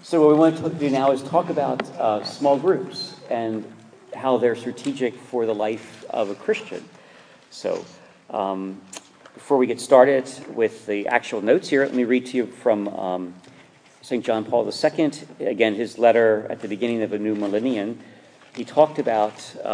So what we want to do now is talk about small groups and how they're strategic for the life of a Christian. So before we get started with the actual notes here, let me read to you from St. John Paul II. Again, his letter at the beginning of a new millennium. He talked about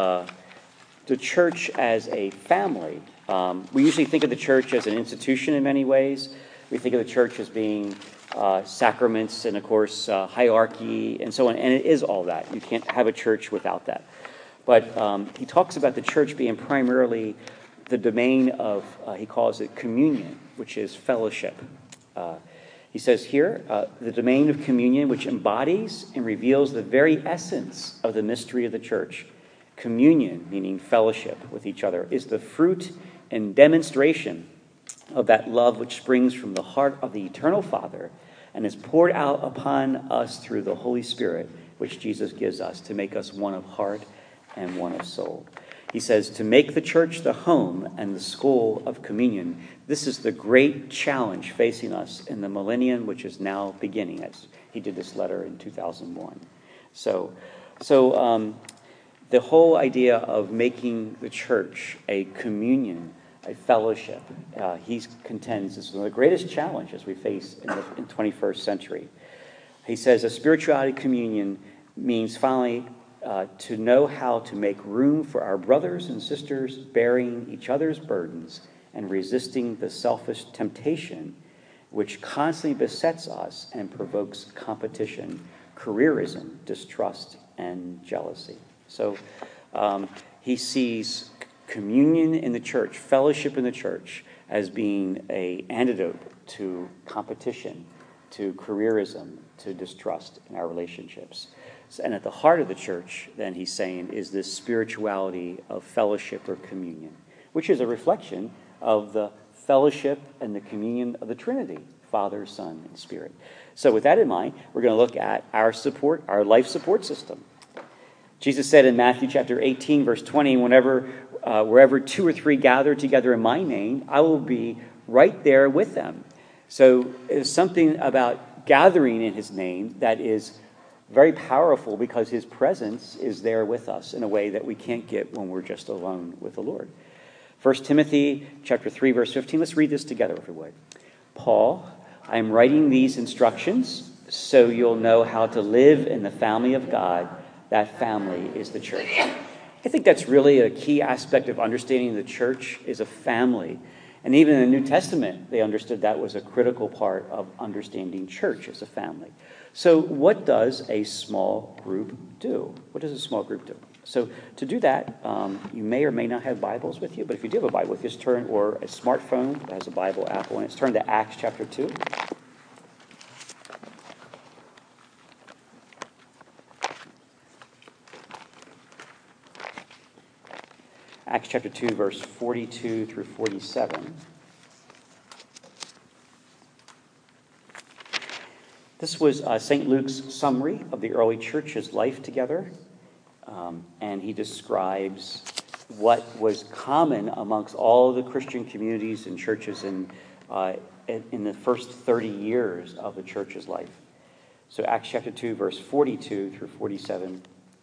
the church as a family. We usually think of the church as an institution in many ways. We think of the church as being sacraments and, of course, hierarchy and so on. And it is all that. You can't have a church without that. But he talks about the church being primarily the domain of, he calls it communion, which is fellowship. He says here, the domain of communion, which embodies and reveals the very essence of the mystery of the church. Communion, meaning fellowship with each other, is the fruit and demonstration of that love which springs from the heart of the eternal Father and is poured out upon us through the Holy Spirit, which Jesus gives us to make us one of heart and one of soul. He says, to make the church the home and the school of communion, this is the great challenge facing us in the millennium, which is now beginning. He did this letter in 2001. So the whole idea of making the church a communion, a fellowship, he contends is one of the greatest challenges we face in the 21st century. He says a spirituality communion means finally to know how to make room for our brothers and sisters bearing each other's burdens and resisting the selfish temptation which constantly besets us and provokes competition, careerism, distrust, and jealousy. So he sees communion in the church, fellowship in the church, as being an antidote to competition, to careerism, to distrust in our relationships. And at the heart of the church, then he's saying, is this spirituality of fellowship or communion, which is a reflection of the fellowship and the communion of the Trinity, Father, Son, and Spirit. So with that in mind, we're going to look at our life support system. Jesus said in Matthew chapter 18, verse 20, wherever two or three gather together in my name, I will be right there with them. So there's something about gathering in his name that is very powerful because his presence is there with us in a way that we can't get when we're just alone with the Lord. 1 Timothy chapter 3, verse 15. Let's read this together, if we would. Paul, I am writing these instructions so you'll know how to live in the family of God. That family is the church. I think that's really a key aspect of understanding the church is a family. And even in the New Testament, they understood that was a critical part of understanding church as a family. So what does a small group do? What does a small group do? So to do that, you may or may not have Bibles with you, but if you do have a Bible with you, just turn, or a smartphone that has a Bible app on it, let's turn to Acts chapter 2. Acts chapter 2, verse 42 through 47. This was St. Luke's summary of the early church's life together, and he describes what was common amongst all the Christian communities and churches in the first 30 years of the church's life. So Acts chapter 2, verse 42 through 47.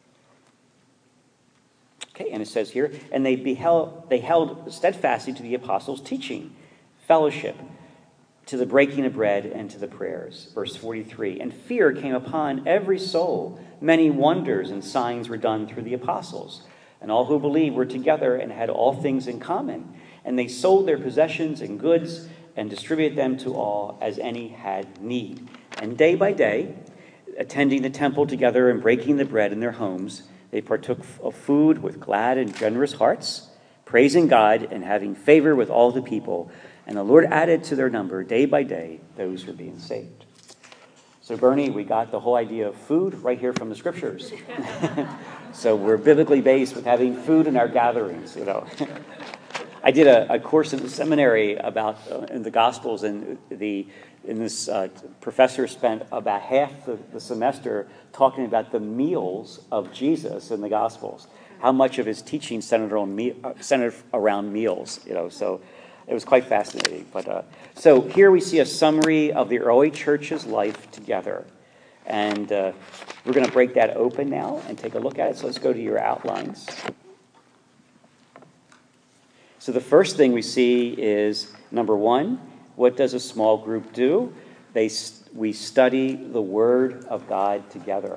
Okay, and it says here, and they held steadfastly to the apostles' teaching, fellowship, to the breaking of bread, and to the prayers. Verse 43, and fear came upon every soul. Many wonders and signs were done through the apostles. And all who believed were together and had all things in common. And they sold their possessions and goods and distributed them to all as any had need. And day by day, attending the temple together and breaking the bread in their homes, they partook of food with glad and generous hearts, praising God and having favor with all the people. And the Lord added to their number day by day those who were being saved. So Bernie, we got the whole idea of food right here from the scriptures. So we're biblically based with having food in our gatherings, I did a course in the seminary about in the Gospels, and this professor spent about half the semester talking about the meals of Jesus in the Gospels. How much of his teaching centered around meals, So it was quite fascinating. But so here we see a summary of the early church's life together. And we're going to break that open now and take a look at it. So let's go to your outlines. So the first thing we see is, number one, what does a small group do? We study the Word of God together.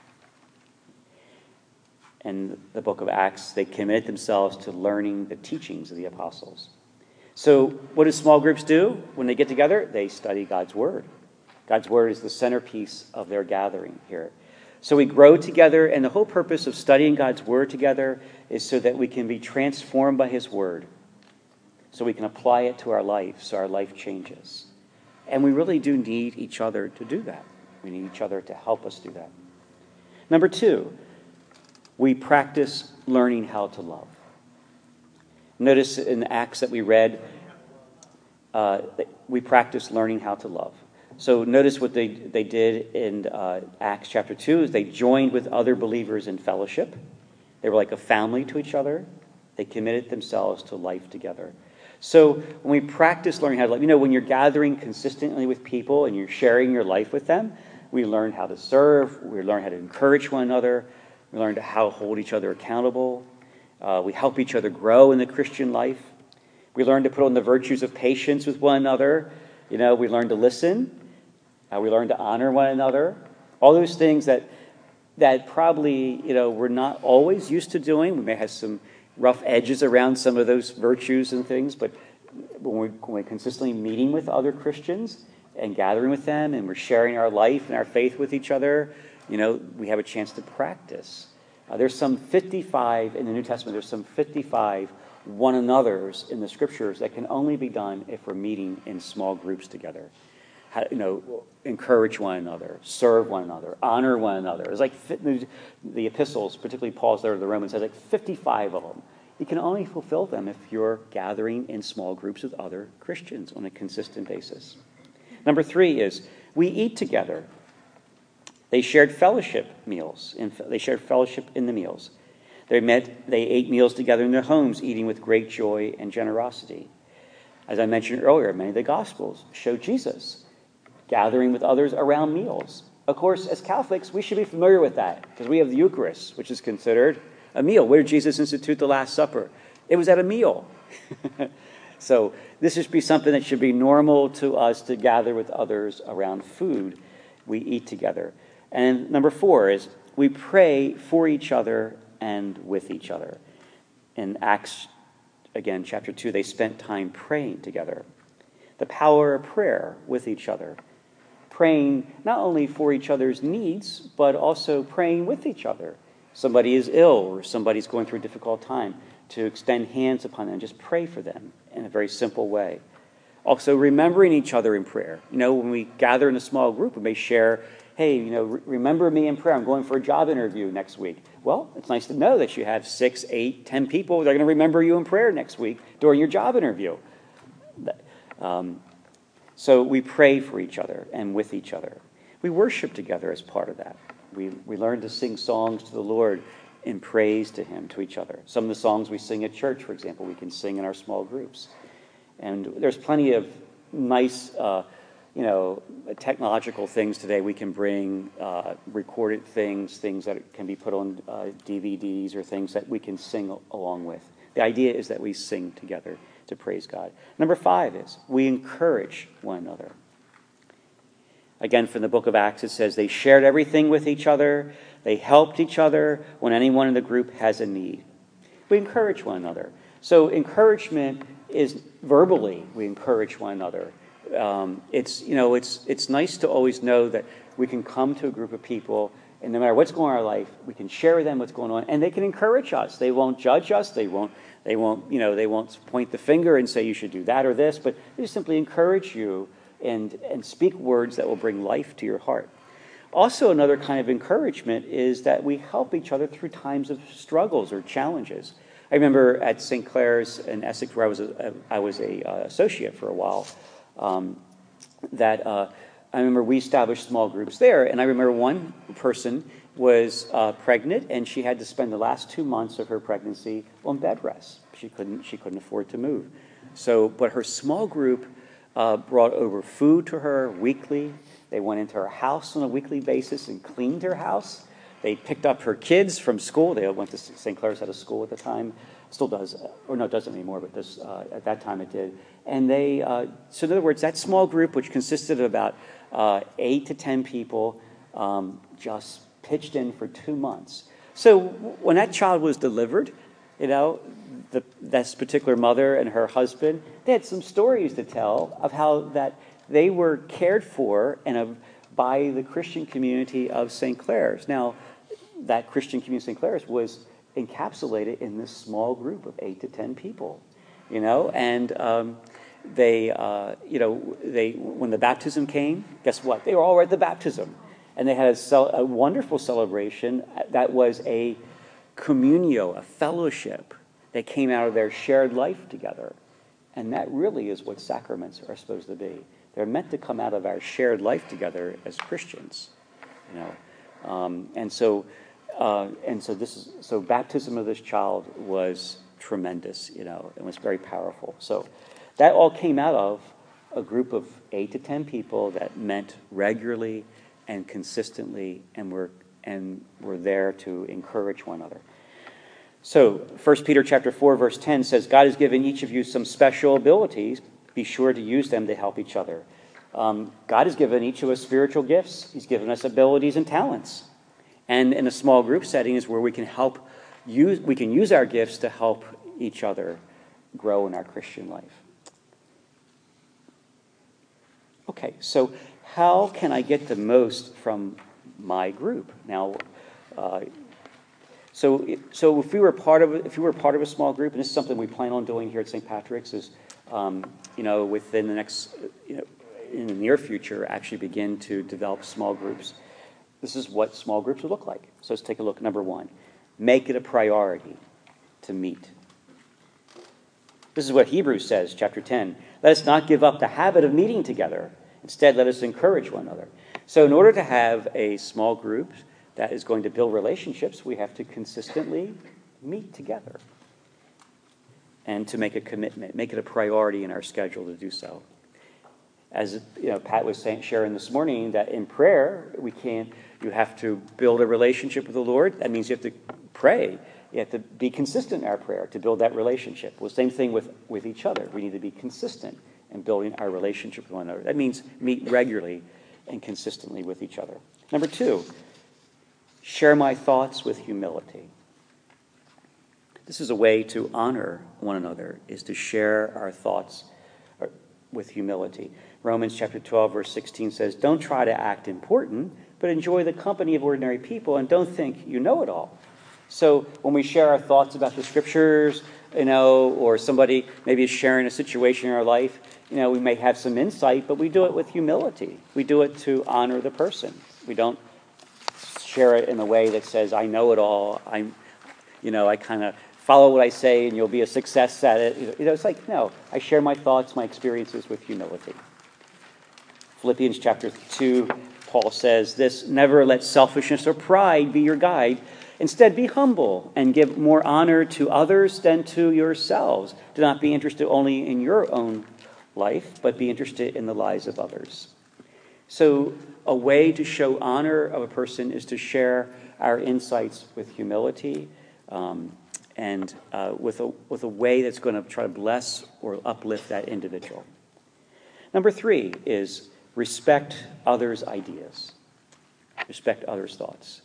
In the book of Acts, they committed themselves to learning the teachings of the apostles. So what do small groups do when they get together? They study God's Word. God's Word is the centerpiece of their gathering here. So we grow together, and the whole purpose of studying God's Word together is so that we can be transformed by His Word, so we can apply it to our life, so our life changes. And we really do need each other to do that. We need each other to help us do that. Number two, we practice learning how to love. Notice in the Acts that we read, we practice learning how to love. So notice what they did in Acts chapter 2 is they joined with other believers in fellowship. They were like a family to each other. They committed themselves to life together. So when we practice learning how to love, when you're gathering consistently with people and you're sharing your life with them, we learn how to serve, we learn how to encourage one another, we learn how to hold each other accountable, we help each other grow in the Christian life. We learn to put on the virtues of patience with one another. We learn to listen. We learn to honor one another. All those things that probably, we're not always used to doing. We may have some rough edges around some of those virtues and things, but when we're consistently meeting with other Christians and gathering with them and we're sharing our life and our faith with each other, we have a chance to practice. There's some 55 in the New Testament, there's some 55 one another's in the Scriptures that can only be done if we're meeting in small groups together. Encourage one another, serve one another, honor one another. It's like the epistles, particularly Paul's letter to the Romans, has like 55 of them. You can only fulfill them if you're gathering in small groups with other Christians on a consistent basis. Number three is we eat together. They shared fellowship meals. They shared fellowship in the meals. They ate meals together in their homes, eating with great joy and generosity. As I mentioned earlier, many of the Gospels show Jesus gathering with others around meals. Of course, as Catholics, we should be familiar with that because we have the Eucharist, which is considered a meal. Where did Jesus institute the Last Supper? It was at a meal. So this should be something that should be normal to us to gather with others around food. We eat together. And number four is we pray for each other and with each other. In Acts, again, chapter 2, they spent time praying together. The power of prayer with each other. Praying not only for each other's needs, but also praying with each other. Somebody is ill or somebody's going through a difficult time, to extend hands upon them, just pray for them in a very simple way. Also, remembering each other in prayer. When we gather in a small group, we may share, hey, remember me in prayer. I'm going for a job interview next week. Well, it's nice to know that you have 6, 8, 10 people that are going to remember you in prayer next week during your job interview. So we pray for each other and with each other. We worship together as part of that. We learn to sing songs to the Lord in praise to Him, to each other. Some of the songs we sing at church, for example, we can sing in our small groups. And there's plenty of nice, technological things today. We can bring recorded things that can be put on DVDs or things that we can sing along with. The idea is that we sing together to praise God. Number 5 is we encourage one another. Again, from the book of Acts, it says they shared everything with each other. They helped each other when anyone in the group has a need. We encourage one another. So encouragement is verbally, we encourage one another. It's nice to always know that we can come to a group of people, and no matter what's going on in our life, we can share with them what's going on, and they can encourage us. They won't judge us. They won't point the finger and say you should do that or this, but they just simply encourage you and speak words that will bring life to your heart. Also, another kind of encouragement is that we help each other through times of struggles or challenges. I remember at St. Clair's in Essex, where I was a associate for a while, I remember we established small groups there, and I remember one person was pregnant, and she had to spend the last 2 months of her pregnancy on bed rest. She couldn't afford to move. But her small group brought over food to her weekly. They went into her house on a weekly basis and cleaned her house. They picked up her kids from school. They went to St. Clair's at a school at the time. Still does, or no, it doesn't anymore, but this, at that time it did. And they, so in other words, that small group, which consisted of about 8 to 10 people, just pitched in for 2 months. So when that child was delivered, this particular mother and her husband, they had some stories to tell of how that they were cared for by the Christian community of St. Clair's. Now, that Christian community of St. Clair's was encapsulated in this small group of 8 to 10 people, and they when the baptism came, guess what? They were all at the baptism, and they had a wonderful celebration that was a communio, a fellowship that came out of their shared life together. And that really is what sacraments are supposed to be. They're meant to come out of our shared life together as Christians, and so baptism of this child was tremendous, and was very powerful. So that all came out of a group of 8 to 10 people that met regularly and consistently, and were there to encourage one another. So 1 Peter chapter 4, verse 10 says, God has given each of you some special abilities. Be sure to use them to help each other. God has given each of us spiritual gifts. He's given us abilities and talents. And in a small group setting is where we can use our gifts to help each other grow in our Christian life. Okay, so how can I get the most from my group? Now, so if we were part of a small group, and this is something we plan on doing here at St. Patrick's, is within the next, in the near future, actually begin to develop small groups. This is what small groups would look like. So let's take a look. Number 1, make it a priority to meet. This is what Hebrews says, chapter 10. Let us not give up the habit of meeting together. Instead, let us encourage one another. So in order to have a small group that is going to build relationships, we have to consistently meet together and to make a commitment, make it a priority in our schedule to do so. As Pat was sharing this morning, that in prayer, you have to build a relationship with the Lord. That means you have to pray. You have to be consistent in our prayer to build that relationship. Well, same thing with each other. We need to be consistent in building our relationship with one another. That means meet regularly and consistently with each other. Number 2, share my thoughts with humility. This is a way to honor one another, is to share our thoughts with humility. Romans chapter 12, verse 16 says, don't try to act important, but enjoy the company of ordinary people, and don't think you know it all. So when we share our thoughts about the scriptures, or somebody maybe is sharing a situation in our life, we may have some insight, but we do it with humility. We do it to honor the person. We don't share it in a way that says, I know it all. I kind of follow what I say and you'll be a success at it. It's like, no, I share my thoughts, my experiences with humility. Philippians chapter 2, Paul says this, never let selfishness or pride be your guide. Instead, be humble and give more honor to others than to yourselves. Do not be interested only in your own life, but be interested in the lives of others. So a way to show honor of a person is to share our insights with humility, and with a way that's going to try to bless or uplift that individual. Number 3 is respect others' ideas. Respect others' thoughts.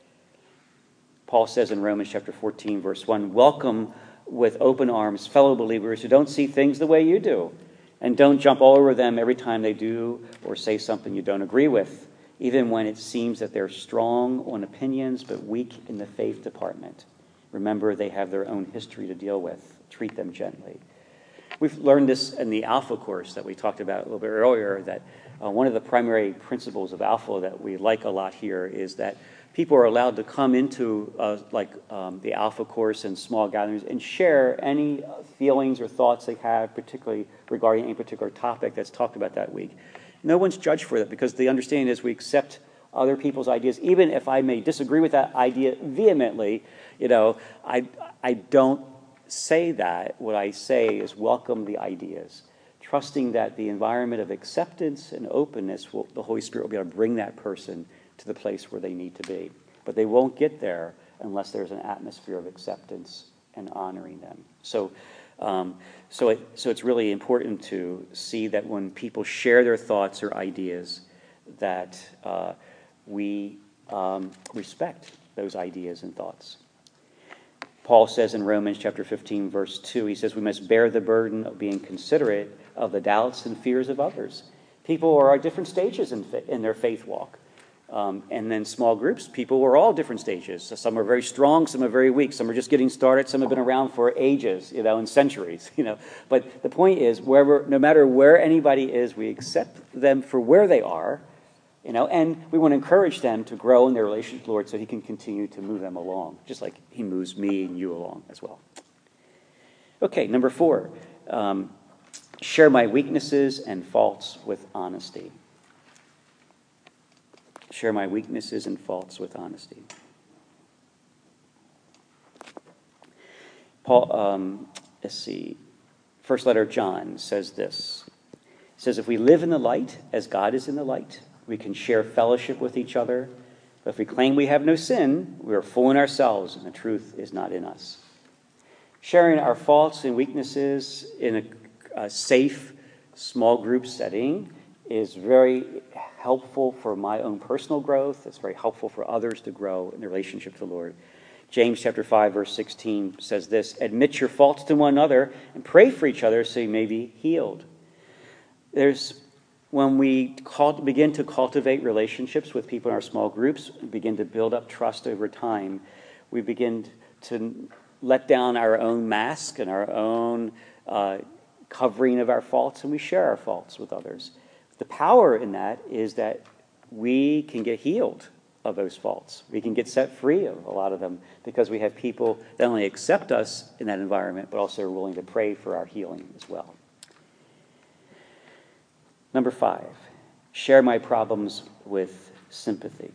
Paul says in Romans chapter 14, verse 1, welcome with open arms fellow believers who don't see things the way you do, and don't jump all over them every time they do or say something you don't agree with, even when it seems that they're strong on opinions but weak in the faith department. Remember, they have their own history to deal with. Treat them gently. We've learned this in the Alpha course that we talked about a little bit earlier, that one of the primary principles of Alpha that we like a lot here is that people are allowed to come into the Alpha course and small gatherings and share any feelings or thoughts they have, particularly regarding any particular topic that's talked about that week. No one's judged for that, because the understanding is we accept other people's ideas, even if I may disagree with that idea vehemently. I don't say that. What I say is welcome the ideas. trusting that the environment of acceptance and openness, the Holy Spirit will be able to bring that person to the place where they need to be. But they won't get there unless there's an atmosphere of acceptance and honoring them. So it's really important to see that when people share their thoughts or ideas, that we respect those ideas and thoughts. Paul says in Romans chapter 15, verse 2, he says, we must bear the burden of being considerate of the doubts and fears of others. People are at different stages in their faith walk. And then small groups, people are all different stages. So some are very strong, some are very weak. Some are just getting started, some have been around for ages, and centuries, But the point is, no matter where anybody is, we accept them for where they are, and we want to encourage them to grow in their relationship with the Lord so he can continue to move them along, just like he moves me and you along as well. Okay, number 4, share my weaknesses and faults with honesty. Share my weaknesses and faults with honesty. Paul, first letter of John says this. It says, if we live in the light as God is in the light, we can share fellowship with each other. But if we claim we have no sin, we are fooling ourselves and the truth is not in us. Sharing our faults and weaknesses in a safe, small group setting is very helpful for my own personal growth. It's very helpful for others to grow in their relationship with the Lord. James chapter 5, verse 16 says this, admit your faults to one another and pray for each other so you may be healed. When we begin to cultivate relationships with people in our small groups, begin to build up trust over time, we begin to let down our own mask and our own covering of our faults, and we share our faults with others. The power in that is that we can get healed of those faults. We can get set free of a lot of them because we have people that not only accept us in that environment, but also are willing to pray for our healing as well. Number 5, share my problems with sympathy.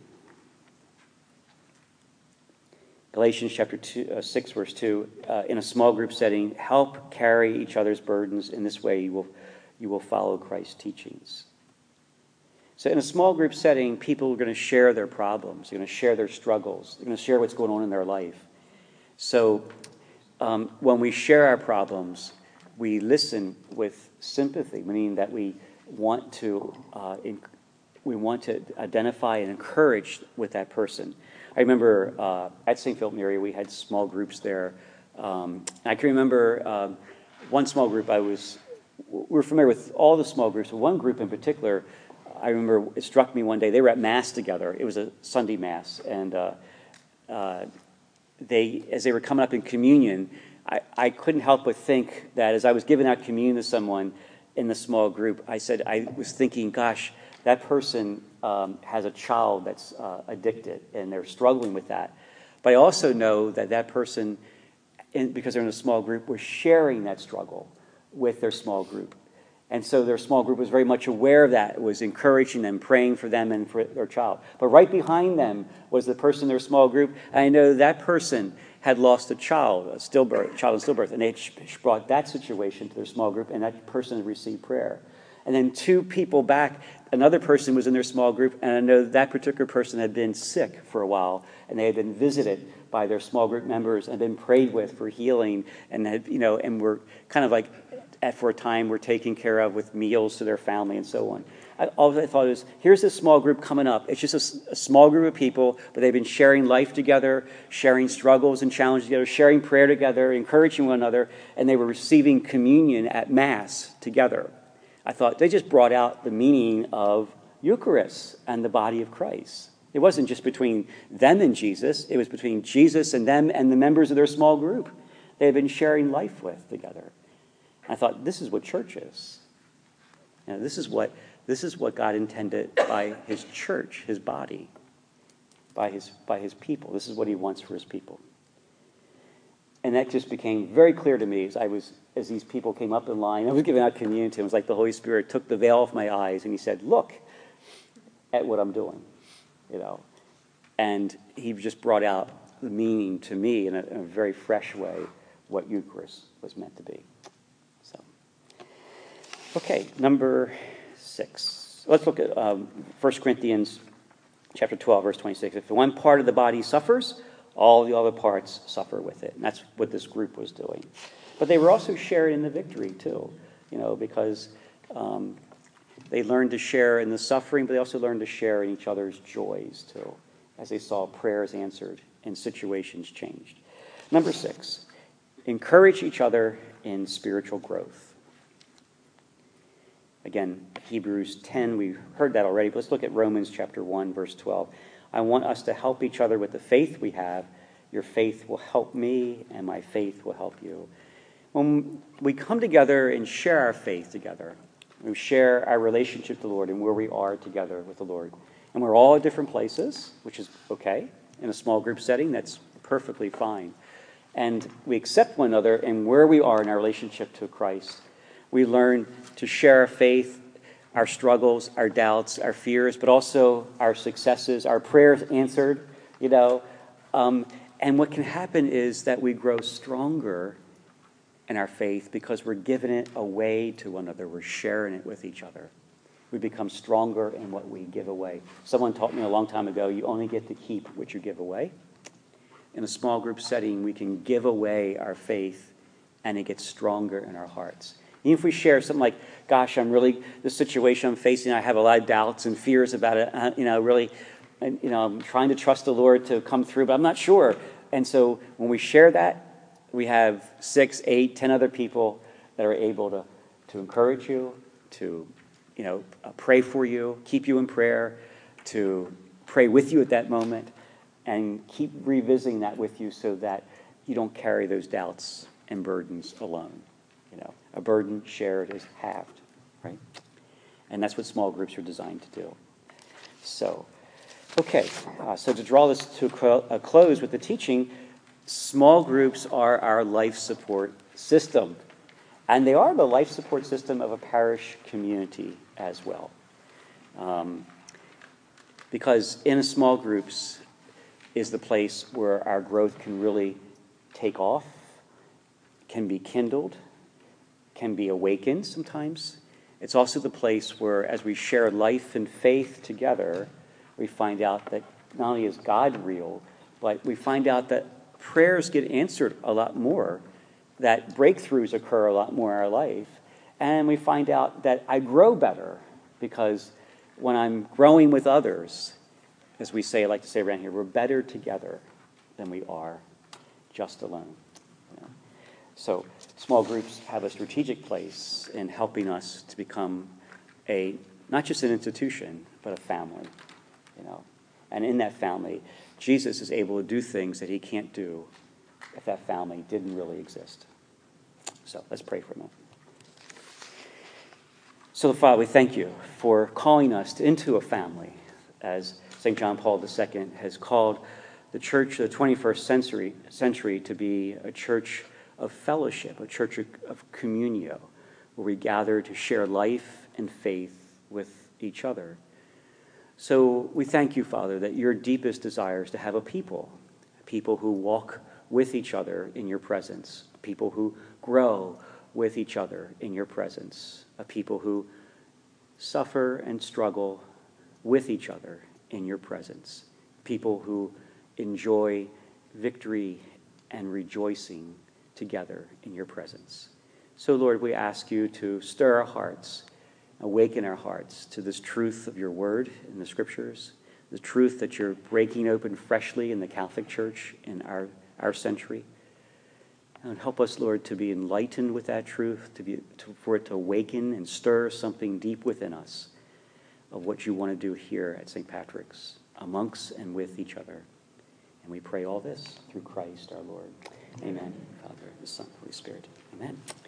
Galatians chapter 6, verse 2, in a small group setting, help carry each other's burdens. In this way, you will follow Christ's teachings. So in a small group setting, people are going to share their problems. They're going to share their struggles. They're going to share what's going on in their life. So when we share our problems, we listen with sympathy, meaning that we want to identify and encourage with that person. I remember at St. Philip Neri, we had small groups there. I can remember one small group we were familiar with all the small groups, but one group in particular, I remember it struck me one day, they were at Mass together. It was a Sunday Mass, and as they were coming up in communion, I couldn't help but think that as I was giving out communion to someone in the small group, I was thinking, gosh, that person has a child that's addicted, and they're struggling with that. But I also know that person, because they're in a small group, was sharing that struggle with their small group. And so their small group was very much aware of that. It was encouraging them, praying for them and for their child. But right behind them was the person in their small group. And I know that person had lost a child in stillbirth, and they brought that situation to their small group, and that person received prayer. And then 2 people back, another person was in their small group, and I know that particular person had been sick for a while, and they had been visited by their small group members and been prayed with for healing, and and were kind of like, for a time, were taken care of with meals to their family and so on. All I thought is, here's this small group coming up. It's just a small group of people, but they've been sharing life together, sharing struggles and challenges together, sharing prayer together, encouraging one another, and they were receiving communion at Mass together. I thought they just brought out the meaning of Eucharist and the body of Christ. It wasn't just between them and Jesus. It was between Jesus and them and the members of their small group they had been sharing life with together. I thought, this is what church is. This is what God intended by his church, his body, by his people. This is what he wants for his people. And that just became very clear to me as these people came up in line. I was giving out communion to them. It was like the Holy Spirit took the veil off my eyes and he said, look at what I'm doing, And he just brought out the meaning to me in a very fresh way what Eucharist was meant to be. Okay, number 6. Let's look at 1 Corinthians chapter 12, verse 26. If one part of the body suffers, all the other parts suffer with it. And that's what this group was doing. But they were also sharing in the victory, too, because they learned to share in the suffering, but they also learned to share in each other's joys, too, as they saw prayers answered and situations changed. Number 6, encourage each other in spiritual growth. Again, Hebrews 10, we've heard that already, but let's look at Romans chapter 1, verse 12. I want us to help each other with the faith we have. Your faith will help me, and my faith will help you. When we come together and share our faith together, we share our relationship to the Lord and where we are together with the Lord. And we're all at different places, which is okay. In a small group setting, that's perfectly fine. And we accept one another and where we are in our relationship to Christ. We learn to share our faith, our struggles, our doubts, our fears, but also our successes, our prayers answered, And what can happen is that we grow stronger in our faith because we're giving it away to one another. We're sharing it with each other. We become stronger in what we give away. Someone taught me a long time ago, you only get to keep what you give away. In a small group setting, we can give away our faith, and it gets stronger in our hearts. Even if we share something like, gosh, the situation I'm facing, I have a lot of doubts and fears about it, I'm trying to trust the Lord to come through, but I'm not sure. And so when we share that, we have 6, 8, 10 other people that are able to encourage you, to pray for you, keep you in prayer, to pray with you at that moment, and keep revisiting that with you so that you don't carry those doubts and burdens alone. A burden shared is halved, right? And that's what small groups are designed to do. So, okay, so to draw this to a close with the teaching, small groups are our life support system. And they are the life support system of a parish community as well. Because in small groups is the place where our growth can really take off, can be kindled, can be awakened sometimes. It's also the place where, as we share life and faith together, we find out that not only is God real, but we find out that prayers get answered a lot more, that breakthroughs occur a lot more in our life, and we find out that I grow better because when I'm growing with others, as we like to say around here, we're better together than we are just alone. So small groups have a strategic place in helping us to become not just an institution, but a family. And in that family, Jesus is able to do things that he can't do if that family didn't really exist. So let's pray for a moment. So, Father, we thank you for calling us into a family, as St. John Paul II has called the church of the 21st century to be a church of fellowship, a church of communio, where we gather to share life and faith with each other. So we thank you, Father, that your deepest desire is to have a people who walk with each other in your presence, people who grow with each other in your presence, a people who suffer and struggle with each other in your presence, people who enjoy victory and rejoicing together in your presence. So, Lord, we ask you to stir our hearts, awaken our hearts to this truth of your word in the scriptures, the truth that you're breaking open freshly in the Catholic Church in our century. And help us, Lord, to be enlightened with that truth, for it to awaken and stir something deep within us of what you want to do here at St. Patrick's, amongst and with each other. And we pray all this through Christ our Lord. Amen. Father, the Son, Holy Spirit. Amen.